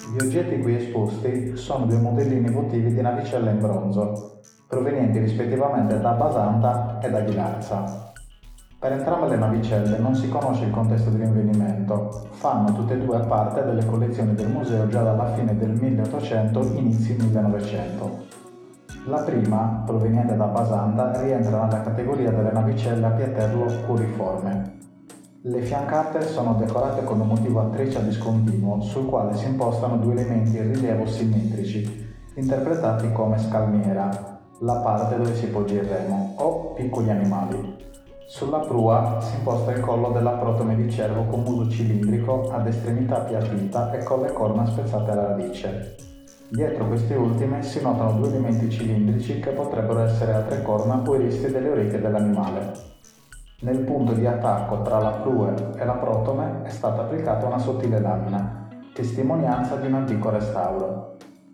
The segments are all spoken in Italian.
Gli oggetti qui esposti sono due modellini votivi di navicella in bronzo, provenienti rispettivamente da Basanta e da Ghilarza. Per entrambe le navicelle non si conosce il contesto di rinvenimento, fanno tutte e due parte delle collezioni del museo già dalla fine del 1800, inizi 1900. La prima, proveniente da Basanta, rientra nella categoria delle navicelle a piaterlo curiforme. Le fiancate sono decorate con un motivo a treccia discontinuo sul quale si impostano due elementi in rilievo simmetrici, interpretati come scalmiera, la parte dove si poggia il remo, o piccoli animali. Sulla prua si imposta il collo della protome di cervo con muso cilindrico ad estremità appiattita e con le corna spezzate alla radice. Dietro queste ultime si notano due elementi cilindrici che potrebbero essere altre corna o i resti delle orecchie dell'animale. Nel punto di attacco tra la prue e la protome è stata applicata una sottile lamina, testimonianza di un antico restauro.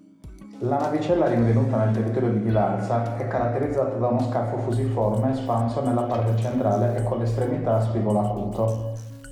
La navicella rinvenuta nel territorio di Ghilarza è caratterizzata da uno scafo fusiforme espanso nella parte centrale e con l'estremità a spigolo acuto.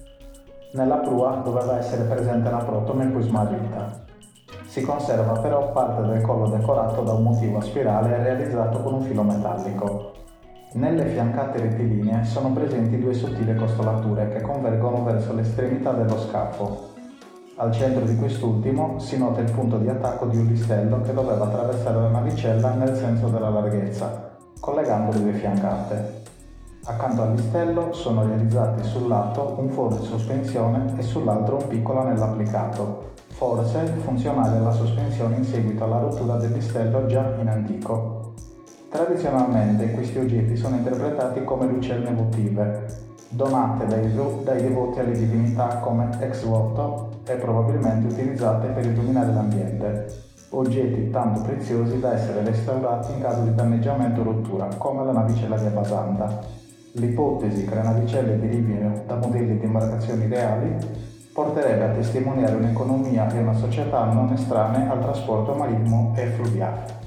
Nella prua doveva essere presente la protome poi smarrita. Si conserva però parte del collo decorato da un motivo a spirale realizzato con un filo metallico. Nelle fiancate rettilinee sono presenti due sottili costolature che convergono verso l'estremità dello scafo. Al centro di quest'ultimo si nota il punto di attacco di un listello che doveva attraversare la navicella nel senso della larghezza, collegando le due fiancate. Accanto al listello sono realizzati sul lato un foro di sospensione e sull'altro un piccolo anello applicato, forse funzionale alla sospensione in seguito alla rottura del listello già in antico. Tradizionalmente questi oggetti sono interpretati come lucerne votive, donate dai devoti alle divinità come ex voto e probabilmente utilizzate per illuminare l'ambiente, oggetti tanto preziosi da essere restaurati in caso di danneggiamento o rottura, come la navicella di Basanta. L'ipotesi che le navicelle derivino da modelli di imbarcazioni reali porterebbe a testimoniare un'economia e una società non estranee al trasporto marittimo e fluviale.